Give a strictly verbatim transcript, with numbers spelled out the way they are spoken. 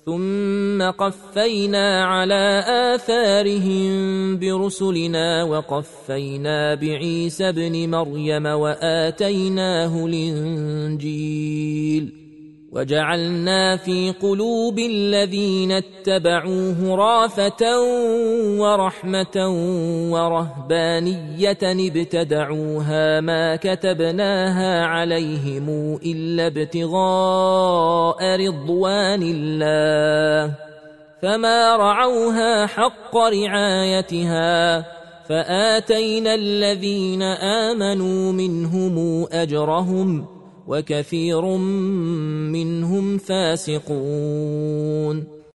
ثم قفينا على آثارهم برسلنا وقفينا بعيسى ابن مريم وآتيناه الإنجيل وجعلنا في قلوب الذين اتبعوه رافة ورحمة ورهبانية ابتدعوها ما كتبناها عليهم إلا ابتغاء رضوان الله فما رعوها حق رعايتها فآتينا الذين آمنوا منهم أجرهم وكثير منهم فاسقون.